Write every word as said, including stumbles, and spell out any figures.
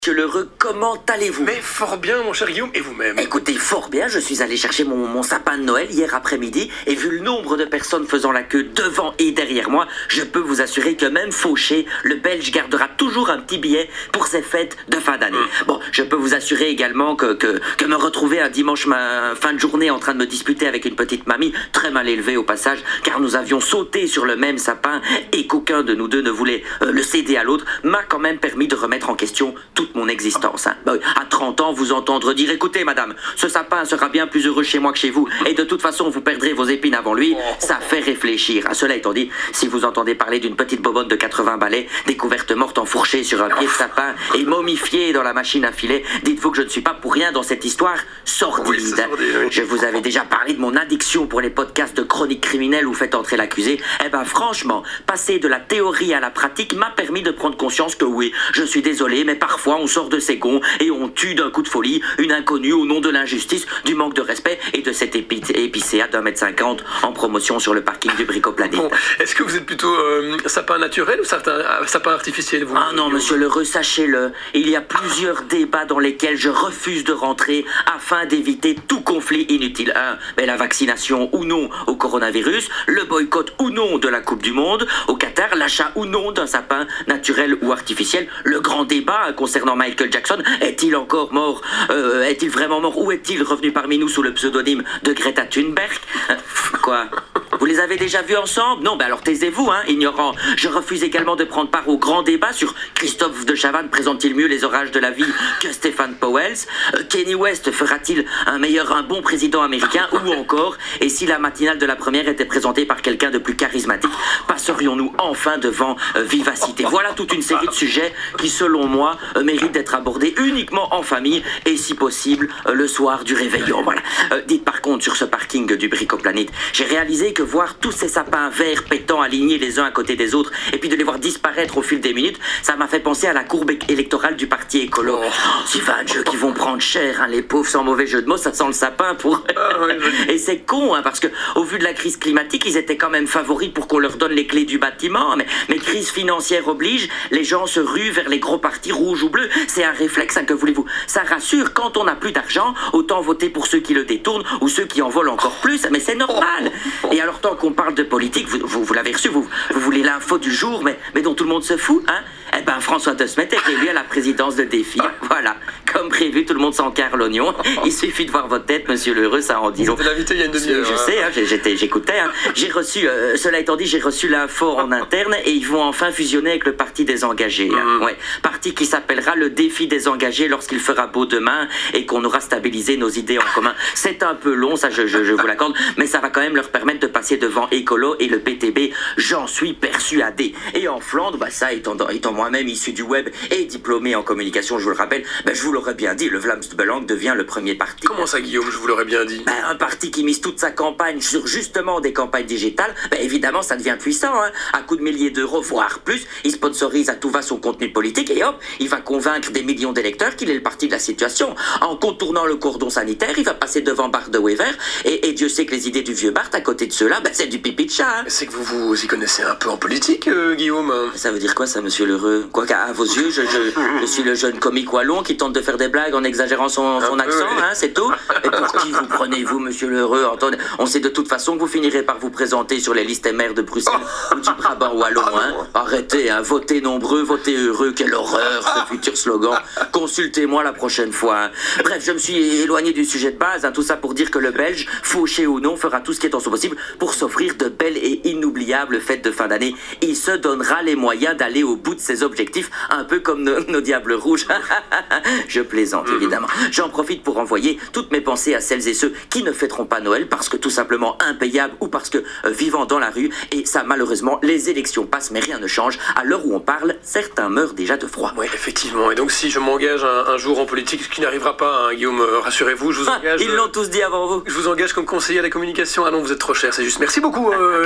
Monsieur Lheureux, comment allez-vous? Mais fort bien, mon cher Guillaume, et vous-même? Écoutez, fort bien, je suis allé chercher mon, mon sapin de Noël hier après-midi, et vu le nombre de personnes faisant la queue devant et derrière moi, je peux vous assurer que même fauché, le Belge gardera toujours un petit billet pour ses fêtes de fin d'année. Mmh. Bon, je peux vous assurer également que, que, que me retrouver un dimanche ma, fin de journée en train de me disputer avec une petite mamie, très mal élevée au passage, car nous avions sauté sur le même sapin, et qu'aucun de nous deux ne voulait euh, le céder à l'autre, m'a quand même permis de remettre en question toute mon existence. Hein. Bah, à trente ans, vous entendre dire « Écoutez, madame, ce sapin sera bien plus heureux chez moi que chez vous, et de toute façon, vous perdrez vos épines avant lui », ça fait réfléchir. À cela étant dit, si vous entendez parler d'une petite bobonne de quatre-vingts balais, découverte morte enfourchée sur un pied de sapin et momifiée dans la machine à filet, dites-vous que je ne suis pas pour rien dans cette histoire sordide. Oui, sordide, oui. Je vous avais déjà parlé de mon addiction pour les podcasts de chroniques criminelles où faites entrer l'accusé. Eh ben franchement, passer de la théorie à la pratique m'a permis de prendre conscience que oui, je suis désolé, mais parfois on sort de ses gonds et on tue d'un coup de folie une inconnue au nom de l'injustice, du manque de respect et de cette épi épicéa d'un mètre cinquante en promotion sur le parking du Bricoplanète. Bon, est-ce que vous êtes plutôt euh, sapin naturel ou sapin, sapin artificiel, vous? Ah non, monsieur Lheureux, sachez-le, il y a plusieurs débats dans lesquels je refuse de rentrer afin d'éviter tout conflit inutile. Un, mais la vaccination ou non au coronavirus, le boycott ou non de la Coupe du Monde au Qatar, l'achat ou non d'un sapin naturel ou artificiel, le grand débat hein, concernant Michael Jackson, est-il encore mort euh, Est-il vraiment mort? Ou est-il revenu parmi nous sous le pseudonyme de Greta Thunberg? Quoi? Vous les avez déjà vus ensemble? Non, ben alors taisez-vous, hein, ignorant. Je refuse également de prendre part au grand débat sur Christophe de Chavannes présente-t-il mieux les orages de la vie que Stéphane Powell? euh, Kenny West fera-t-il un meilleur, un bon président américain? Ou encore, et si la matinale de la première était présentée par quelqu'un de plus charismatique, passerions-nous enfin devant euh, Vivacité? Voilà toute une série de sujets qui, selon moi, euh, méritent d'être abordés uniquement en famille et, si possible, euh, le soir du réveillon. Voilà. Euh, dites par contre, sur ce parking du Bricoplanète, j'ai réalisé que voir tous ces sapins verts pétants alignés les uns à côté des autres et puis de les voir disparaître au fil des minutes, ça m'a fait penser à la courbe électorale du parti écolo. Oh. C'est vingt jeux qui vont prendre cher, hein, les pauvres, sans mauvais jeu de mots, ça sent le sapin pour... Et c'est con, hein, parce que au vu de la crise climatique, ils étaient quand même favoris pour qu'on leur donne les clés du bâtiment, mais, mais crise financière oblige, les gens se ruent vers les gros partis rouges ou bleus. C'est un réflexe, hein, que voulez-vous? Ça rassure, quand on n'a plus d'argent, autant voter pour ceux qui le détournent ou ceux qui en volent encore plus, mais c'est normal. Et alors, tant qu'on parle de politique, vous, vous, vous l'avez reçu, vous, vous voulez l'info du jour, mais, mais dont tout le monde se fout, hein? Eh ben, François de Smet est élu à la présidence de Défi. Voilà. Comme prévu, tout le monde s'encarre l'oignon. Il suffit de voir votre tête, monsieur Lheureux, ça en dit long. Vous êtes invité il y a une demi-heure. Je sais, hein, j'écoutais. Hein. J'ai reçu, euh, cela étant dit, j'ai reçu l'info en interne et ils vont enfin fusionner avec le Parti des Engagés. Hein. Mmh. Ouais. Parti qui s'appellera le Défi des Engagés lorsqu'il fera beau demain et qu'on aura stabilisé nos idées en commun. C'est un peu long, ça je, je, je vous l'accorde, mais ça va quand même leur permettre de passer devant Écolo et le P T B. J'en suis persuadé. Et en Flandre, bah ça, étant, étant moi-même issu du web et diplômé en communication, je vous le rappelle, bah, je vous l'aurais bien dit, le Vlaams Belang devient le premier parti. Comment ça, Guillaume, je vous l'aurais bien dit? Bah, un parti qui mise toute sa campagne sur justement des campagnes digitales, bah, évidemment, ça devient puissant. Hein. À coups de milliers d'euros, voire plus, il sponsorise à tout va son contenu politique et hop, il va convaincre des millions d'électeurs qu'il est le parti de la situation. En contournant le cordon sanitaire, il va passer devant Bart de Wever et, et Dieu sait que les idées du vieux Bart à côté de ceux-là, bah, c'est du pipi de chat. Hein. C'est que vous vous y connaissez un peu en politique, euh, Guillaume. Ça veut dire quoi, ça, monsieur Lheureux? Quoi qu'à vos yeux, je, je, je suis le jeune comique wallon qui tente de faire des blagues en exagérant son, son accent, peu, oui. Hein, c'est tout. Et pour qui vous prenez-vous, monsieur Lheureux? Antoine, on sait de toute façon que vous finirez par vous présenter sur les listes maires de Bruxelles ou du Brabant wallon. Hein. Arrêtez, hein, votez nombreux, votez heureux, quelle horreur, ce futur slogan. Consultez-moi la prochaine fois. Hein. Bref, je me suis éloigné du sujet de base, hein, tout ça pour dire que le Belge, fauché ou non, fera tout ce qui est en son possible pour s'offrir de belles et inoubliables fêtes de fin d'année. Il se donnera les moyens d'aller au bout de ses objectifs, un peu comme nos, nos diables rouges. Je plaisante, évidemment. J'en profite pour envoyer toutes mes pensées à celles et ceux qui ne fêteront pas Noël parce que tout simplement impayables ou parce que euh, vivant dans la rue. Et ça, malheureusement, les élections passent, mais rien ne change. À l'heure où on parle, certains meurent déjà de froid. Oui, effectivement. Et donc, si je m'engage un, un jour en politique, ce qui n'arrivera pas, hein, Guillaume, euh, rassurez-vous, je vous engage... Ah, ils l'ont tous dit avant vous. Je vous engage comme conseiller à la communication. Ah non, vous êtes trop cher, c'est juste. Merci beaucoup. Euh,